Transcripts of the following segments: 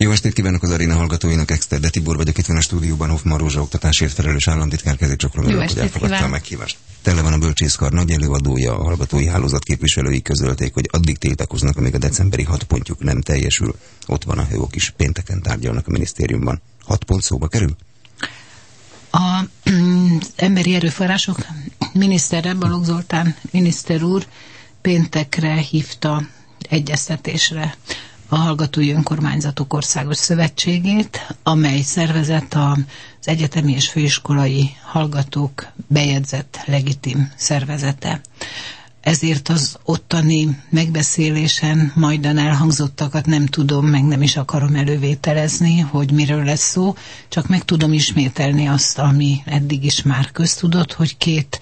Jó estét kívánok az aréna hallgatóinak, Exterde Tibor vagyok, itt van a stúdióban Hoffman Rózsa oktatásért felelős államtitkár, kezécsokrom örülök, hogy elfogadta a meghívást. Tele van a bölcsészkar nagy előadója, a hallgatói hálózat képviselői közölték, hogy addig tiltakoznak, amíg a decemberi 6 pontjuk nem teljesül. Ott van a hőok is, pénteken tárgyalnak a minisztériumban. 6 pont szóba kerül? Az emberi erőforrások minisztere, Balogh Zoltán miniszter úr péntekre hívta egyeztetésre a Hallgatói Önkormányzatok Országos Szövetségét, amely szervezet az egyetemi és főiskolai hallgatók bejegyzett legitim szervezete. Ezért az ottani megbeszélésen majdan elhangzottakat nem tudom, meg nem is akarom elővételezni, hogy miről lesz szó, csak meg tudom ismételni azt, ami eddig is már köztudott, hogy 2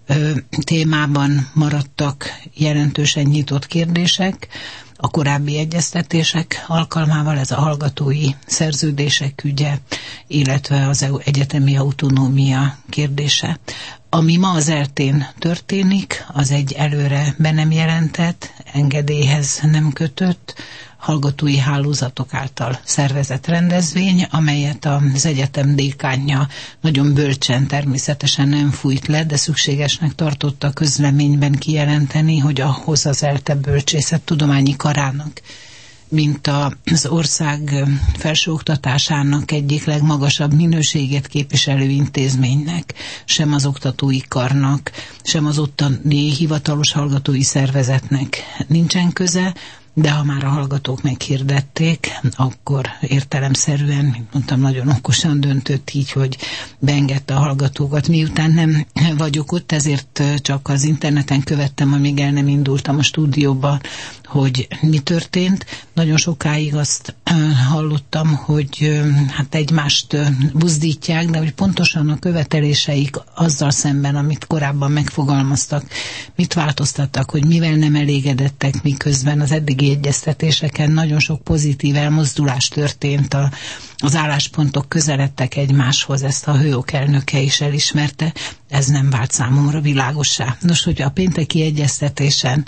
témában maradtak jelentősen nyitott kérdések. A korábbi egyeztetések alkalmával, ez a hallgatói szerződések ügye, illetve az egyetemi autonómia kérdése. Ami ma az ELTE-n történik, az egy előre be nem jelentett, engedélyhez nem kötött, hallgatói hálózatok által szervezett rendezvény, amelyet az egyetem dékánja nagyon bölcsen természetesen nem fújt le, de szükségesnek tartotta a közleményben kijelenteni, hogy ahhoz az ELTE bölcsészettudományi karának, mint az ország felsőoktatásának egyik legmagasabb minőségét képviselő intézménynek, sem az oktatói karnak, sem az ottani hivatalos hallgatói szervezetnek nincsen köze, de ha már a hallgatók meghirdették, akkor értelemszerűen, mint mondtam, nagyon okosan döntött így, hogy beengedte a hallgatókat. Miután nem vagyok ott, ezért csak az interneten követtem, amíg el nem indultam a stúdióba, hogy mi történt. Nagyon sokáig azt hallottam, hogy hát egymást buzdítják, de hogy pontosan a követeléseik azzal szemben, amit korábban megfogalmaztak, mit változtattak, hogy mivel nem elégedettek, miközben az eddigi egyeztetéseken nagyon sok pozitív elmozdulás történt, az álláspontok közeledtek egymáshoz, ezt a hőok elnöke is elismerte, ez nem vált számomra világossá. Nos, hogy a pénteki egyeztetésen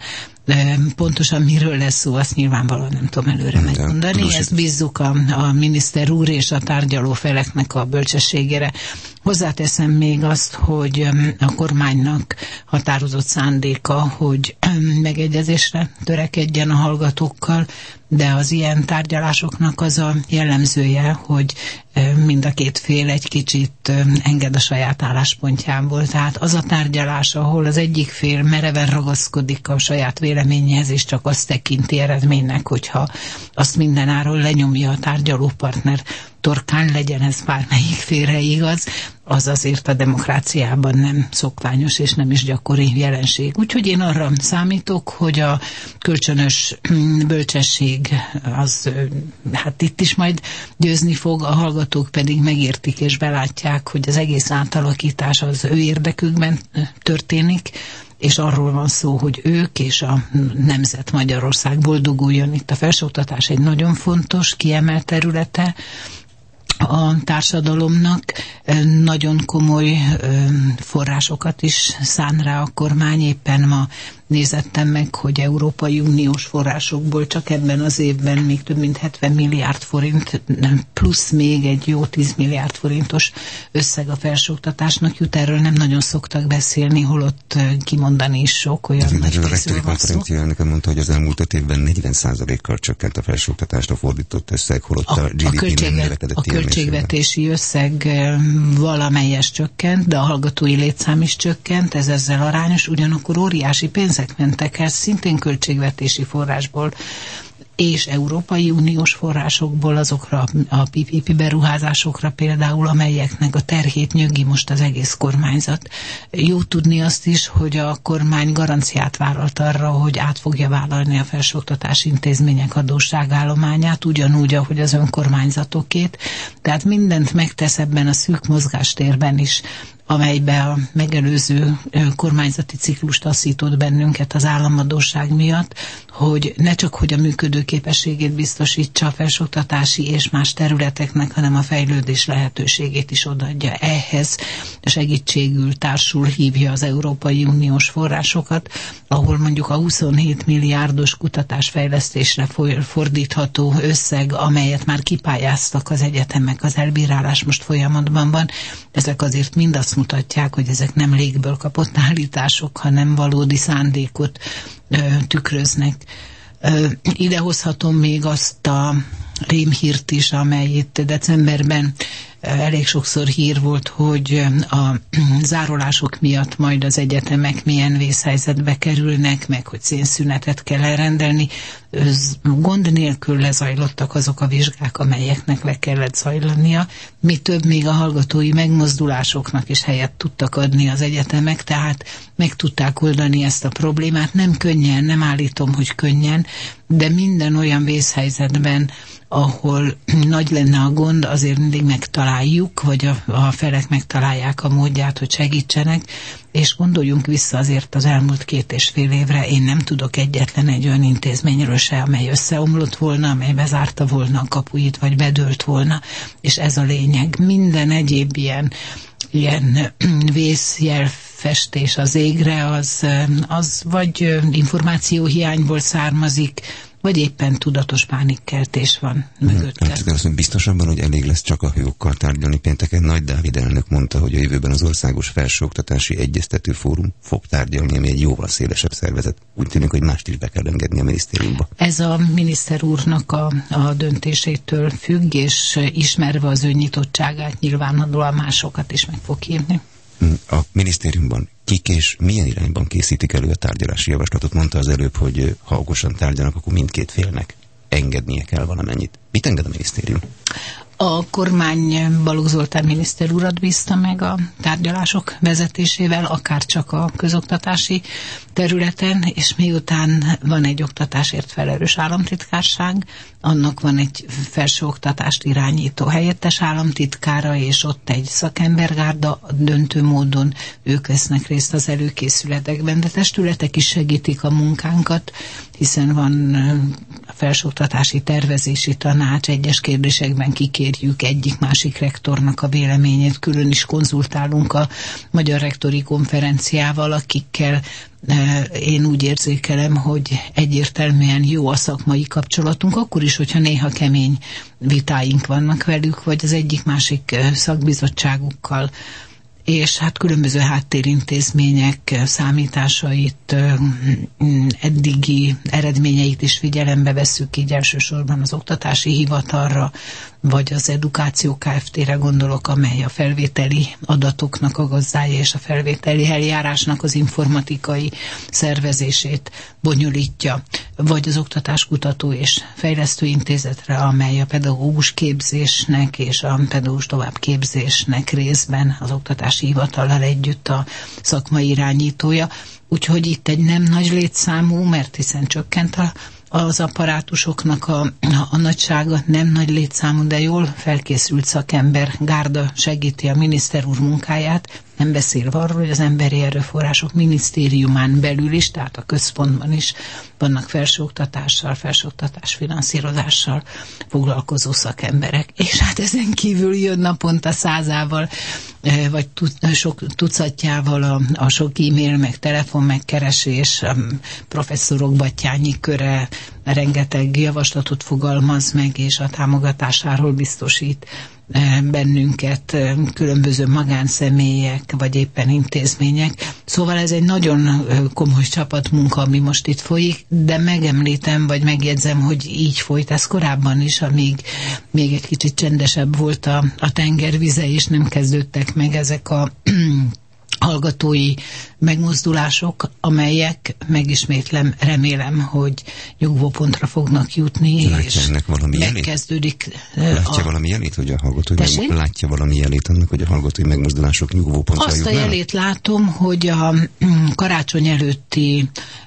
pontosan miről lesz szó, azt nyilvánvalóan nem tudom előre megmondani. Ezt bízzuk a miniszter úr és a tárgyaló feleknek a bölcsességére. Hozzáteszem még azt, hogy a kormánynak határozott szándéka, hogy megegyezésre törekedjen a hallgatókkal, de az ilyen tárgyalásoknak az a jellemzője, hogy mind a 2 fél egy kicsit enged a saját álláspontjából. Tehát az a tárgyalás, ahol az egyik fél mereven ragaszkodik a saját véleményéhez, és csak azt tekinti eredménynek, hogyha azt mindenáron lenyomja a tárgyalópartner torkán, legyen ez bármelyik félre igaz, az azért a demokráciában nem szokványos és nem is gyakori jelenség. Úgyhogy én arra számítok, hogy a kölcsönös bölcsesség az hát itt is majd győzni fog, a hallgatók pedig megértik és belátják, hogy az egész átalakítás az ő érdekükben történik, és arról van szó, hogy ők és a nemzet Magyarország boldoguljon. Itt a felsőoktatás egy nagyon fontos, kiemelt területe a társadalomnak, nagyon komoly forrásokat is szán rá a kormány. Éppen ma nézettem meg, hogy Európai Uniós forrásokból csak ebben az évben még több mint 70 milliárd forint, plusz még egy jó 10 milliárd forintos összeg a felsőoktatásnak jut. Erről nem nagyon szoktak beszélni, holott kimondani is sok olyan nagy készül van szó. A rektori konferencia elnöke mondta, hogy az elmúlt 5 évben 40%-kal csökkent a felsőoktatásra fordított összeg, holott a GDP nem növekedett. A költségvetési összeg valamelyes csökkent, de a hallgatói létszám is csökkent, ez ezzel arányos, ugyanakkor óriási pénzek mentek el, szintén költségvetési forrásból és Európai Uniós forrásokból azokra a PPP beruházásokra például, amelyeknek a terhét nyögi most az egész kormányzat. Jó tudni azt is, hogy a kormány garanciát vállalt arra, hogy át fogja vállalni a felsőoktatási intézmények adósságállományát, ugyanúgy, ahogy az önkormányzatokét. Tehát mindent megtesz ebben a szűk mozgástérben is amelybe a megelőző kormányzati ciklus taszított bennünket az államadósság miatt, hogy ne csak hogy a működőképességét biztosítsa a felsőoktatási és más területeknek, hanem a fejlődés lehetőségét is odaadja. Ehhez segítségül társul hívja az Európai Uniós forrásokat, ahol mondjuk a 27 milliárdos kutatásfejlesztésre fordítható összeg, amelyet már kipályáztak az egyetemek, az elbírálás most folyamatban van, ezek azért mind azt mutatják, hogy ezek nem légből kapott állítások, hanem valódi szándékot tükröznek. Idehozhatom még azt a rémhírt is, amely itt decemberben elég sokszor hír volt, hogy a zárolások miatt majd az egyetemek milyen vészhelyzetbe kerülnek, meg hogy szénszünetet kell elrendelni. Gond nélkül lezajlottak azok a vizsgák, amelyeknek le kellett zajlania. Mi több, még a hallgatói megmozdulásoknak is helyet tudtak adni az egyetemek, tehát meg tudták oldani ezt a problémát. Nem könnyen, nem állítom, hogy könnyen, de minden olyan vészhelyzetben, ahol nagy lenne a gond, azért mindig megtaláljuk, vagy a felek megtalálják a módját, hogy segítsenek, és gondoljunk vissza azért az elmúlt 2,5 évre, én nem tudok egyetlen egy olyan intézményről se, amely összeomlott volna, amely bezárta volna a kapuit, vagy bedőlt volna, és ez a lényeg. Minden egyéb ilyen vészjelfestés az égre, az vagy információhiányból származik, vagy éppen tudatos pánikkeltés van mögötte. Biztos abban, hogy elég lesz csak a hőokkal tárgyalni. Pénteken Nagy Dávid elnök mondta, hogy a jövőben az Országos Felsőoktatási Egyeztető Fórum fog tárgyalni, ami egy jóval szélesebb szervezet. Úgy tűnik, hogy mást is be kell engedni a minisztériumba. Ez a miniszter úrnak a döntésétől függ, és ismerve az ő nyitottságát, nyilvánvalóan másokat is meg fog hívni. A minisztériumban kik és milyen irányban készítik elő a tárgyalási javaslatot? Mondta az előbb, hogy ha okosan tárgyalnak, akkor mindkét félnek engednie kell valamennyit. Mit enged a minisztérium? A kormány Balogh Zoltán miniszter urat bízta meg a tárgyalások vezetésével, akár csak a közoktatási területen, és miután van egy oktatásért felelős államtitkárság, annak van egy felsőoktatást irányító helyettes államtitkára, és ott egy szakembergárda, döntő módon ők vesznek részt az előkészületekben, de testületek is segítik a munkánkat, hiszen van a felsőoktatási tervezési tanács, egyes kérdésekben kikérjük egyik-másik rektornak a véleményét, külön is konzultálunk a Magyar Rektori Konferenciával, akikkel én úgy érzékelem, hogy egyértelműen jó a szakmai kapcsolatunk, akkor is, hogyha néha kemény vitáink vannak velük, vagy az egyik-másik szakbizottságukkal, és hát különböző háttérintézmények számításait, eddigi eredményeit is figyelembe vesszük, így elsősorban az oktatási hivatalra, vagy az Edukáció Kft-re gondolok, amely a felvételi adatoknak a gazdája és a felvételi eljárásnak az informatikai szervezését bonyolítja, vagy az Oktatáskutató és Fejlesztő Intézetre, amely a pedagógus képzésnek és a pedagógus továbbképzésnek részben az oktatási hivatallal együtt a szakmai irányítója. Úgyhogy itt egy nem nagy létszámú, mert hiszen csökkent az apparátusoknak a nagysága, nem nagy létszámú, de jól felkészült szakember gárda segíti a miniszter úr munkáját, nem beszélve arról, hogy az Emberi Erőforrások Minisztériumán belül is, tehát a központban is vannak felsőoktatással, felsőoktatás finanszírozással foglalkozó szakemberek. És hát ezen kívül jön naponta 100-ával, vagy sok tucatjával a sok e-mail, meg telefon megkeresés, professzorok Battyányi köre rengeteg javaslatot fogalmaz meg, és a támogatásáról biztosít bennünket különböző magánszemélyek, vagy éppen intézmények. Szóval ez egy nagyon komoly csapatmunka, ami most itt folyik, de megemlítem, vagy megjegyzem, hogy így folyt ez korábban is, amíg még egy kicsit csendesebb volt a tengervize, és nem kezdődtek meg ezek a hallgatói megmozdulások, amelyek, megismétlem, remélem, hogy nyugvópontra fognak jutni, és megkezdődik. Látja valami jelét, hogy a hallgatói látja valami jelét annak, hogy a hallgatói megmozdulások nyugvópontra jutnak? Azt a jelét látom, hogy a karácsony előtti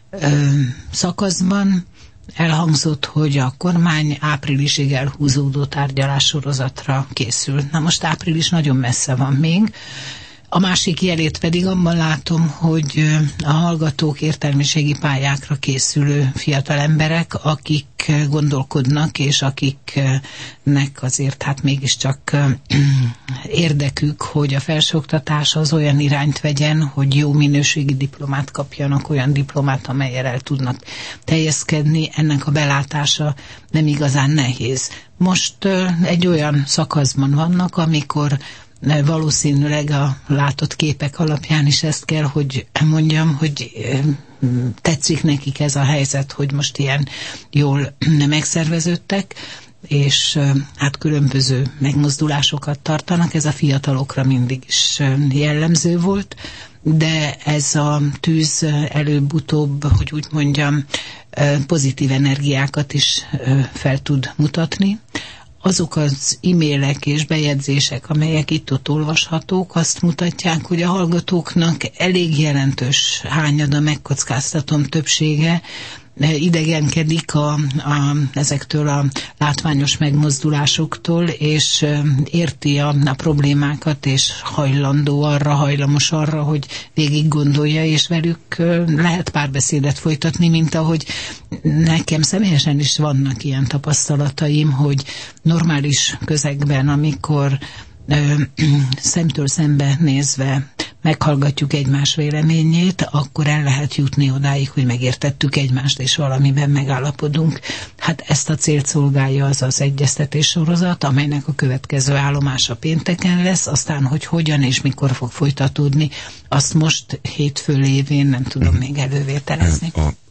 szakaszban elhangzott, hogy a kormány áprilisig elhúzódó tárgyalássorozatra készül. Na most április nagyon messze van még. A másik jelét pedig abban látom, hogy a hallgatók értelmiségi pályákra készülő fiatal emberek, akik gondolkodnak, és akiknek azért hát mégiscsak érdekük, hogy a felsőoktatás az olyan irányt vegyen, hogy jó minőségi diplomát kapjanak, olyan diplomát, amellyel el tudnak teljeszkedni. Ennek a belátása nem igazán nehéz. Most egy olyan szakaszban vannak, amikor valószínűleg a látott képek alapján is ezt kell, hogy mondjam, hogy tetszik nekik ez a helyzet, hogy most ilyen jól megszerveződtek, és hát különböző megmozdulásokat tartanak. Ez a fiatalokra mindig is jellemző volt, de ez a tűz előbb-utóbb, hogy úgy mondjam, pozitív energiákat is fel tud mutatni. Azok az e-mailek és bejegyzések, amelyek itt-ott olvashatók, azt mutatják, hogy a hallgatóknak elég jelentős hányada, megkockáztatom többsége idegenkedik ezektől a látványos megmozdulásoktól, és érti a problémákat, és hajlamos arra, hogy végig gondolja, és velük lehet párbeszédet folytatni, mint ahogy nekem személyesen is vannak ilyen tapasztalataim, hogy normális közegben, amikor szemtől szembe nézve meghallgatjuk egymás véleményét, akkor el lehet jutni odáig, hogy megértettük egymást, és valamiben megállapodunk. Hát ezt a célt szolgálja az az egyeztetés sorozat, amelynek a következő állomása pénteken lesz, aztán, hogy hogyan és mikor fog folytatódni, azt most hétfő lévén nem tudom még elővételezni.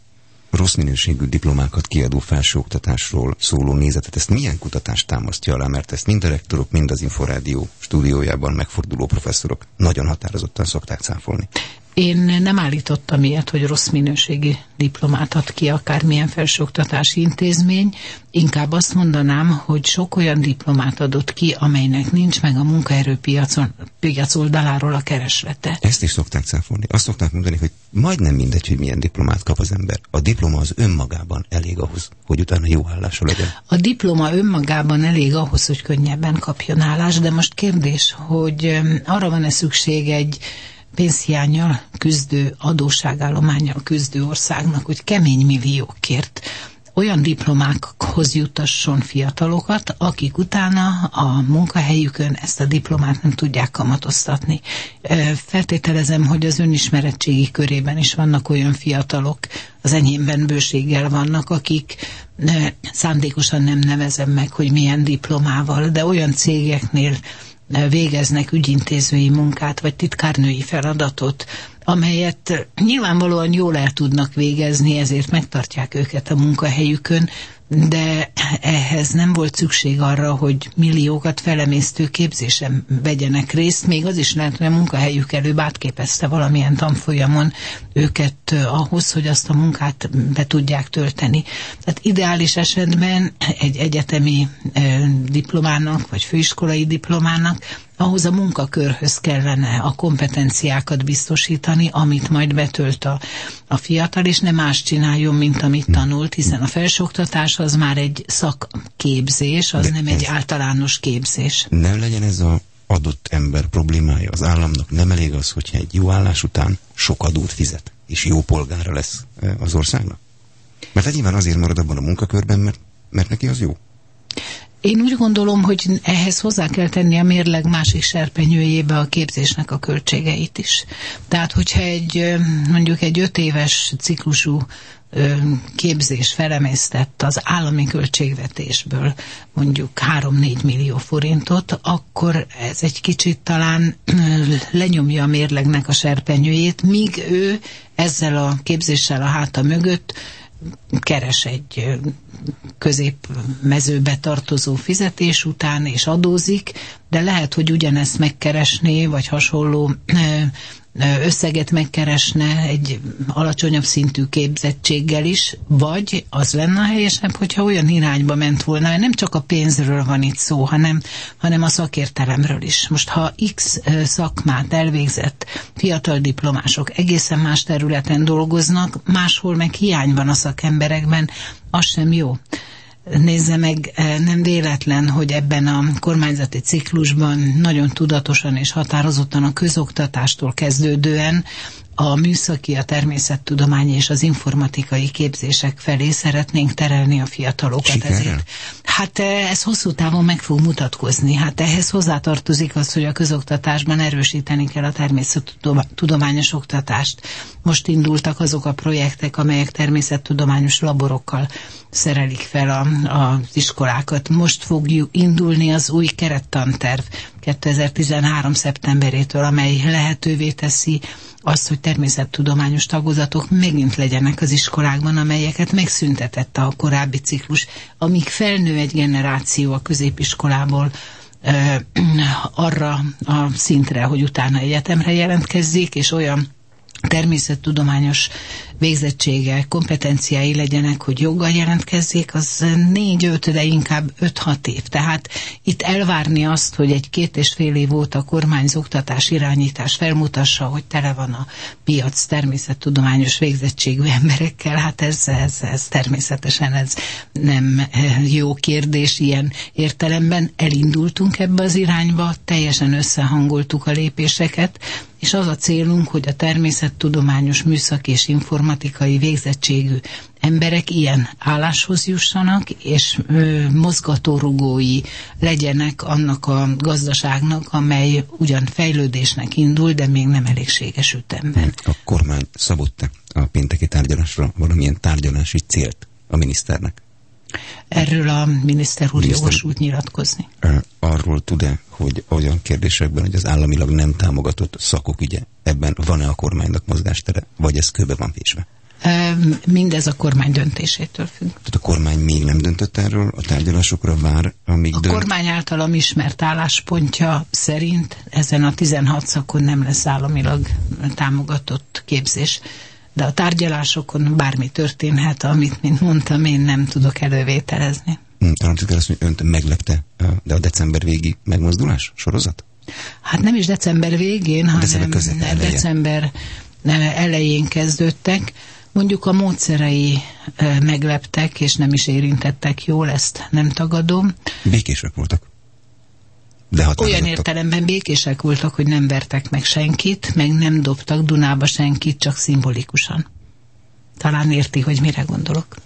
A rossz minőségű diplomákat kiadó felsőoktatásról szóló nézetet, ezt milyen kutatás támasztja alá, mert ezt mind a rektorok, mind az Inforádió stúdiójában megforduló professzorok nagyon határozottan szokták cáfolni. Én nem állítottam ilyet, hogy rossz minőségi diplomát ad ki akármilyen felsőoktatási intézmény, inkább azt mondanám, hogy sok olyan diplomát adott ki, amelynek nincs meg a munkaerőpiac oldaláról a kereslete. Ezt is szokták cáfolni. Azt szokták mondani, hogy majdnem mindegy, hogy milyen diplomát kap az ember. A diploma az önmagában elég ahhoz, hogy utána jó állása legyen. A diploma önmagában elég ahhoz, hogy könnyebben kapjon állást, de most kérdés, hogy arra van-e szükség egy pénzhiánnyal küzdő, adósságállománnyal küzdő országnak, hogy kemény milliókért olyan diplomákhoz juttasson fiatalokat, akik utána a munkahelyükön ezt a diplomát nem tudják kamatoztatni. Feltételezem, hogy az önismeretségi körében is vannak olyan fiatalok, az enyémben bőséggel vannak, akik szándékosan nem nevezem meg, hogy milyen diplomával, de olyan cégeknél végeznek ügyintézői munkát, vagy titkárnői feladatot, amelyet nyilvánvalóan jól el tudnak végezni, ezért megtartják őket a munkahelyükön, de ehhez nem volt szükség arra, hogy milliókat felemésztő képzésen vegyenek részt, még az is lehet, hogy a munkahelyük előbb átképezte valamilyen tanfolyamon őket ahhoz, hogy azt a munkát be tudják tölteni. Tehát ideális esetben egy egyetemi diplomának, vagy főiskolai diplomának ahhoz a munkakörhöz kellene a kompetenciákat biztosítani, amit majd betölt a fiatal, és nem más csináljon, mint amit tanult, hiszen a felsőoktatás az már egy szakképzés, az nem egy általános képzés. Nem legyen ez az adott ember problémája. Az államnak nem elég az, hogyha egy jó állás után sok adót fizet, és jó polgára lesz az országnak? Mert nyilván azért marad abban a munkakörben, mert neki az jó. Én úgy gondolom, hogy ehhez hozzá kell tenni a mérleg másik serpenyőjébe a képzésnek a költségeit is. Tehát, hogyha mondjuk egy 5 éves ciklusú képzés felemésztett az állami költségvetésből mondjuk 3-4 millió forintot, akkor ez egy kicsit talán lenyomja a mérlegnek a serpenyőjét, míg ő ezzel a képzéssel a háta mögött keres egy középmezőbe tartozó fizetés után, és adózik, de lehet, hogy ugyanezt megkeresné, vagy hasonló összeget megkeresne egy alacsonyabb szintű képzettséggel is, vagy az lenne helyesebb, hogyha olyan irányba ment volna, mert nem csak a pénzről van itt szó, hanem a szakértelemről is. Most ha X szakmát elvégzett fiatal diplomások egészen más területen dolgoznak, máshol meg hiány van a szakemberekben, az sem jó. Nézze meg, nem véletlen, hogy ebben a kormányzati ciklusban nagyon tudatosan és határozottan a közoktatástól kezdődően a műszaki, a természettudományi és az informatikai képzések felé szeretnénk terelni a fiatalokat. Sikerrel? Ezért. Hát ez hosszú távon meg fog mutatkozni. Hát ehhez hozzátartozik az, hogy a közoktatásban erősíteni kell a természettudományos oktatást. Most indultak azok a projektek, amelyek természettudományos laborokkal szerelik fel az iskolákat. Most fog indulni az új kerettanterv 2013. szeptemberétől, amely lehetővé teszi azt, hogy természettudományos tagozatok megint legyenek az iskolákban, amelyeket megszüntetett a korábbi ciklus, amíg felnő egy generáció a középiskolából arra a szintre, hogy utána egyetemre jelentkezzék, és olyan természettudományos végzettsége, kompetenciái legyenek, hogy joggal jelentkezzék, az 4-5, de inkább 5-6 év. Tehát itt elvárni azt, hogy egy 2,5 év óta kormányzó oktatás irányítás felmutassa, hogy tele van a piac természettudományos végzettségű emberekkel, hát ez természetesen ez nem jó kérdés ilyen értelemben. Elindultunk ebbe az irányba, teljesen összehangoltuk a lépéseket, és az a célunk, hogy a természettudományos, műszaki és informatikai végzettségű emberek ilyen álláshoz jussanak, és mozgatórugói legyenek annak a gazdaságnak, amely ugyan fejlődésnek indul, de még nem elégséges ütemben. A kormány szabott-e a pénteki tárgyalásra valamilyen tárgyalási célt a miniszternek? Erről a miniszter úr jogosult nyilatkozni. Arról tud-e, hogy olyan kérdésekben, hogy az államilag nem támogatott szakok ügye, ebben van-e a kormánynak mozgástere, vagy ez kőbe van vésve? Mindez a kormány döntésétől függ. Tehát a kormány még nem döntött erről, a tárgyalásokra vár, amíg dönt? A kormány általam ismert álláspontja szerint ezen a 16 szakon nem lesz államilag támogatott képzés. De a tárgyalásokon bármi történhet, amit, mint mondtam, én nem tudok elővételezni. Államtitkár azt mondja, önt meglepte, de a december végi megmozdulás sorozat? Hát nem is december végén, hanem december elején kezdődtek. Mondjuk a módszerei megleptek, és nem is érintettek jól, ezt nem tagadom. Békések voltak. Olyan értelemben békések voltak, hogy nem vertek meg senkit, meg nem dobtak Dunába senkit, csak szimbolikusan. Talán érti, hogy mire gondolok.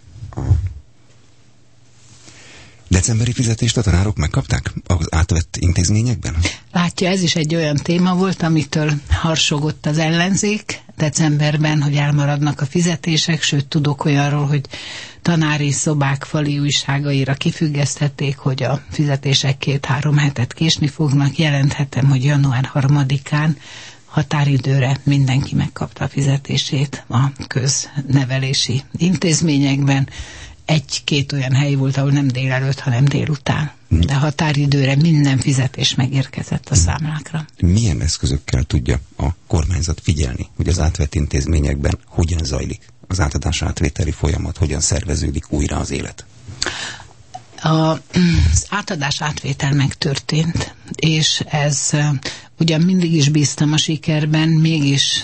Decemberi fizetést a tanárok megkapták az átvett intézményekben? Látja, ez is egy olyan téma volt, amitől harsogott az ellenzék decemberben, hogy elmaradnak a fizetések, sőt tudok olyanról, hogy tanári szobák fali újságaira kifüggesztették, hogy a fizetések 2-3 hetet késni fognak. Jelenthetem, hogy január 3-án határidőre mindenki megkapta a fizetését a köznevelési intézményekben. 1-2 olyan hely volt, ahol nem délelőtt, hanem délután. De határidőre minden fizetés megérkezett a számlákra. Milyen eszközökkel tudja a kormányzat figyelni, hogy az átvett intézményekben hogyan zajlik az átadás-átvételi folyamat, hogyan szerveződik újra az élet? Az átadás-átvétel megtörtént, és ez ugyan mindig is bíztam a sikerben, mégis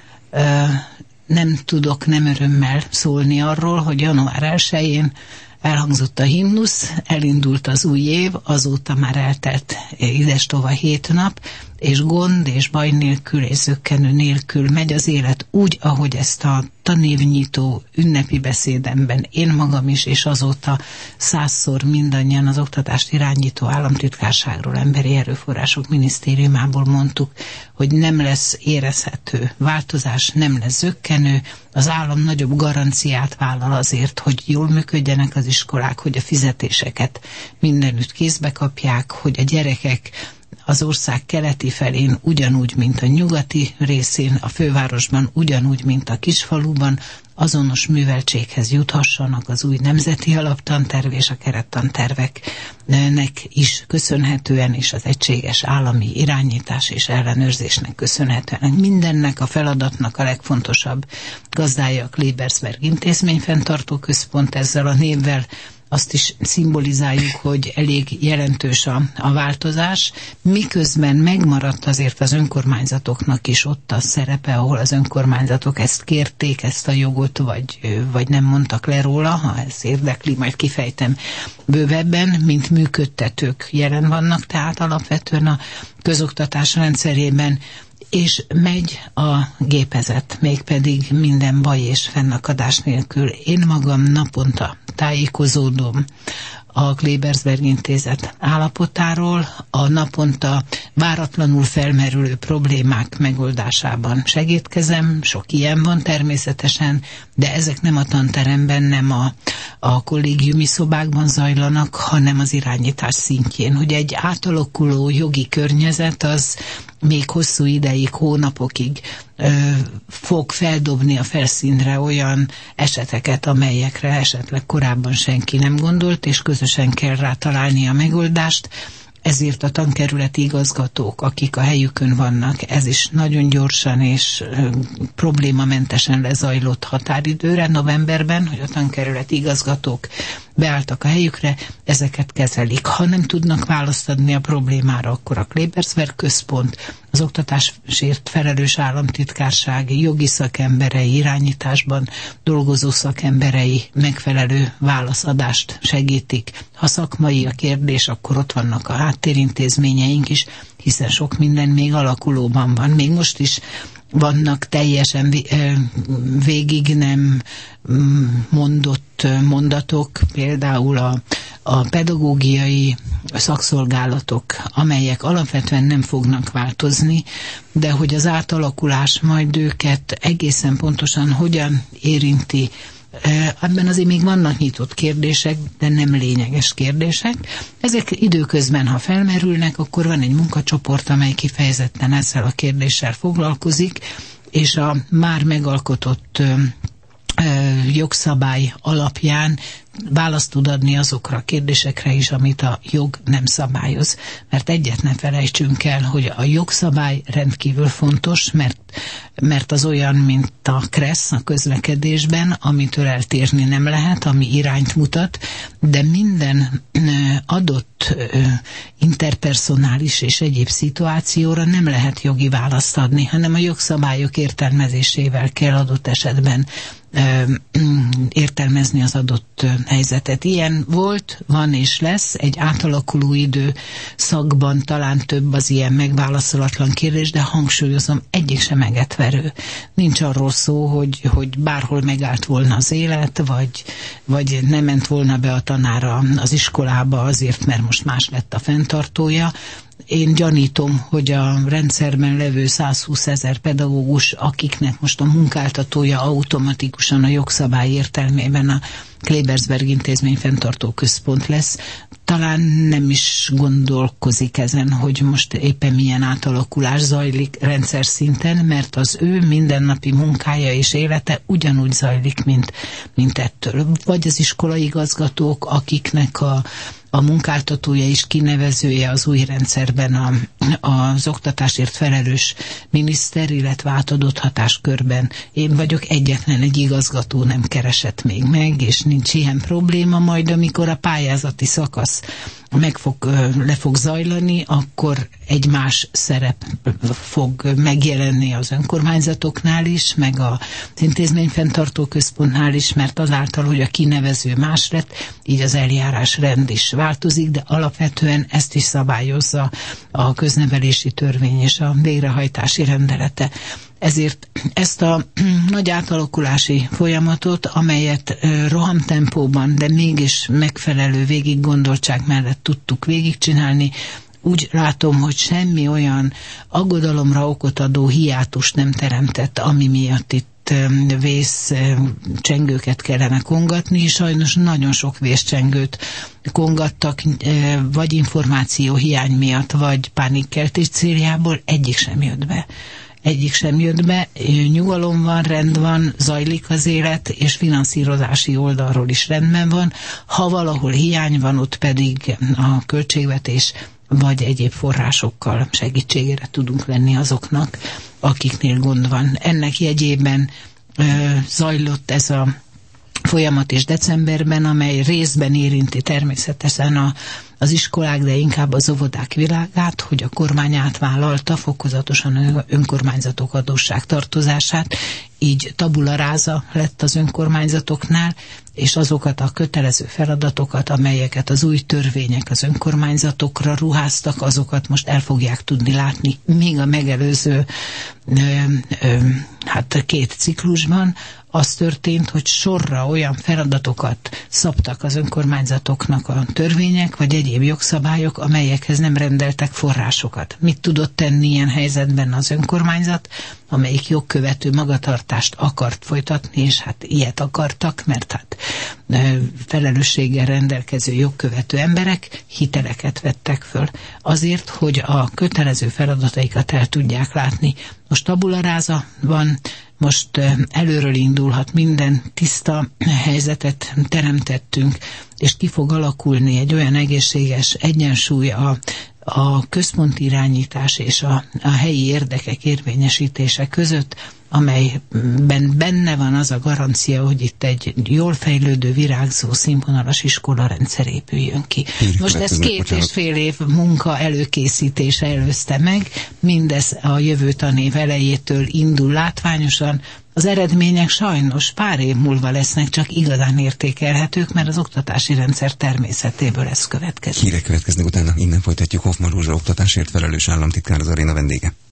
nem tudok nem örömmel szólni arról, hogy január 1-én elhangzott a himnusz, elindult az új év, azóta már eltelt idestova 7 nap, és gond és baj nélkül és zökkenő nélkül megy az élet úgy, ahogy ezt a tanévnyitó ünnepi beszédemben én magam is, és azóta 100-szor mindannyian az oktatást irányító államtitkárságról, emberi erőforrások minisztériumából mondtuk, hogy nem lesz érezhető változás, nem lesz zökkenő, az állam nagyobb garanciát vállal azért, hogy jól működjenek az iskolák, hogy a fizetéseket mindenütt kézbe kapják, hogy a gyerekek az ország keleti felén ugyanúgy, mint a nyugati részén, a fővárosban ugyanúgy, mint a kisfaluban, azonos műveltséghez juthassanak az új nemzeti alaptanterv és a kerettanterveknek is köszönhetően, és az egységes állami irányítás és ellenőrzésnek köszönhetően. Mindennek a feladatnak a legfontosabb gazdája a Klebersberg Intézményfenntartó Központ, ezzel a névvel azt is szimbolizáljuk, hogy elég jelentős a változás, miközben megmaradt azért az önkormányzatoknak is ott a szerepe, ahol az önkormányzatok ezt kérték, ezt a jogot, vagy nem mondtak le róla, ha ez érdekli, majd kifejtem bővebben, mint működtetők jelen vannak, tehát alapvetően a közoktatás rendszerében, és megy a gépezet, mégpedig minden baj és fennakadás nélkül. Én magam naponta tájékozódom a Klebersberg Intézet állapotáról, a naponta váratlanul felmerülő problémák megoldásában segítkezem, sok ilyen van természetesen, de ezek nem a tanteremben, nem a kollégiumi szobákban zajlanak, hanem az irányítás szintjén. Hogy egy átalakuló jogi környezet az még hosszú ideig, hónapokig fog feldobni a felszínre olyan eseteket, amelyekre esetleg korábban senki nem gondolt, és közösen kell rá találni a megoldást. Ezért a tankerületi igazgatók, akik a helyükön vannak, ez is nagyon gyorsan és problémamentesen lezajlott határidőre novemberben, hogy a tankerületi igazgatók beálltak a helyükre, ezeket kezelik. Ha nem tudnak választ adni a problémára, akkor a Klebersberg központ, az oktatásért felelős államtitkárság jogi szakemberei, irányításban dolgozó szakemberei megfelelő válaszadást segítik. Ha szakmai a kérdés, akkor ott vannak a háttérintézményeink is, hiszen sok minden még alakulóban van. Még most is vannak teljesen végig nem mondott mondatok, például a pedagógiai szakszolgálatok, amelyek alapvetően nem fognak változni, de hogy az átalakulás majd őket egészen pontosan hogyan érinti, ebben azért még vannak nyitott kérdések, de nem lényeges kérdések. Ezek időközben, ha felmerülnek, akkor van egy munkacsoport, amely kifejezetten ezzel a kérdéssel foglalkozik, és a már megalkotott jogszabály alapján választ tud adni azokra a kérdésekre is, amit a jog nem szabályoz. Mert egyet ne felejtsünk el, hogy a jogszabály rendkívül fontos, mert az olyan, mint a KRESZ a közlekedésben, amitől eltérni nem lehet, ami irányt mutat, de minden adott interpersonális és egyéb szituációra nem lehet jogi választ adni, hanem a jogszabályok értelmezésével kell adott esetben értelmezni az adott helyzetet. Ilyen volt, van és lesz, egy átalakuló időszakban talán több az ilyen megválaszolatlan kérdés, de hangsúlyozom, egyik sem megetverő. Nincs arról szó, hogy bárhol megállt volna az élet, vagy nem ment volna be a tanára az iskolába azért, mert most más lett a fenntartója. Én gyanítom, hogy a rendszerben levő 120 000 pedagógus, akiknek most a munkáltatója automatikusan a jogszabály értelmében a Klebersberg Intézmény Fenntartó Központ lesz, talán nem is gondolkozik ezen, hogy most éppen milyen átalakulás zajlik rendszer szinten, mert az ő mindennapi munkája és élete ugyanúgy zajlik, mint ettől. Vagy az iskolaigazgatók, akiknek a munkáltatója és kinevezője az új rendszerben az oktatásért felelős miniszter, illetve átadott hatáskörben. Én vagyok egyetlen egy igazgató, nem keresett még meg, és nincs ilyen probléma, majd amikor a pályázati szakasz le fog zajlani, akkor egy más szerep fog megjelenni az önkormányzatoknál is, meg az intézményfenntartó központnál is, mert azáltal, hogy a kinevező más lett, így az eljárásrend is változik, de alapvetően ezt is szabályozza a köznevelési törvény és a végrehajtási rendelete. Ezért ezt a nagy átalakulási folyamatot, amelyet rohamtempóban, de mégis megfelelő végiggondoltság mellett tudtuk végigcsenálni, úgy látom, hogy semmi olyan aggodalomra okot adó hiátus nem teremtett, ami miatt itt vészcsengőket kellene kongatni. Sajnos nagyon sok vészcsengőt kongattak, vagy információ hiány miatt, vagy pánikkeltés céljából, egyik sem jött be, nyugalom van, rend van, zajlik az élet, és finanszírozási oldalról is rendben van. Ha valahol hiány van, ott pedig a költségvetés vagy egyéb forrásokkal segítségére tudunk lenni azoknak, akiknél gond van. Ennek jegyében zajlott ez a folyamat is decemberben, amely részben érinti természetesen az iskolák, de inkább az óvodák világát, hogy a kormány átvállalta fokozatosan önkormányzatok adósságtartozását, így tabula rasa lett az önkormányzatoknál, és azokat a kötelező feladatokat, amelyeket az új törvények az önkormányzatokra ruháztak, azokat most el fogják tudni látni, míg a megelőző 2 ciklusban az történt, hogy sorra olyan feladatokat szabtak az önkormányzatoknak a törvények, vagy egyéb jogszabályok, amelyekhez nem rendeltek forrásokat. Mit tudott tenni ilyen helyzetben az önkormányzat, amelyik jogkövető magatartást akart folytatni, és hát ilyet akartak, mert felelősséggel rendelkező jogkövető emberek hiteleket vettek föl azért, hogy a kötelező feladataikat el tudják látni. Most tabula rasa van, most előről indulhat minden, tiszta helyzetet teremtettünk, és ki fog alakulni egy olyan egészséges egyensúly a központi irányítás és a helyi érdekek érvényesítése között, amelyben benne van az a garancia, hogy itt egy jól fejlődő, virágzó, színvonalas iskolarendszer épüljön ki. Most ez 2,5 év munka előkészítése előzte meg, mindez a jövő tanév elejétől indul látványosan. Az eredmények sajnos pár év múlva lesznek csak igazán értékelhetők, mert az oktatási rendszer természetéből ez következik. Hírek következnek utána, innen folytatjuk. Hoffmann Rózsa oktatásért felelős államtitkár, az aréna vendége.